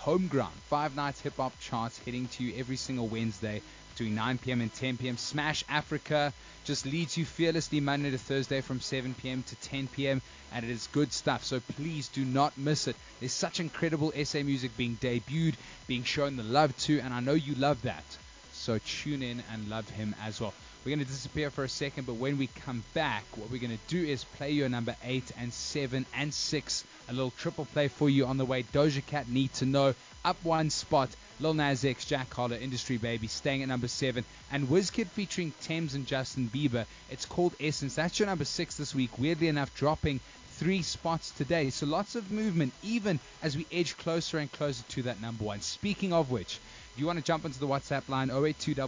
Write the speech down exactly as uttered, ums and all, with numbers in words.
Homeground, five nights hip-hop charts hitting to you every single Wednesday between nine p.m. and ten p.m. Smash Africa just leads you fearlessly Monday to Thursday from seven p.m. to ten p.m. and it is good stuff, so please do not miss it. There's such incredible S A music being debuted, being shown the love to, and I know you love that, so tune in and love him as well. We're going to disappear for a second, but when we come back, what we're going to do is play your number eight and seven and six, a little triple play for you on the way. Doja Cat, Need to Know, up one spot. Lil Nas X, Jack Harlow, Industry Baby, staying at number seven. And WizKid featuring Thames and Justin Bieber. It's called Essence. That's your number six this week. Weirdly enough, dropping three spots today. So lots of movement, even as we edge closer and closer to that number one. Speaking of which, if you want to jump into the WhatsApp line, oh eight two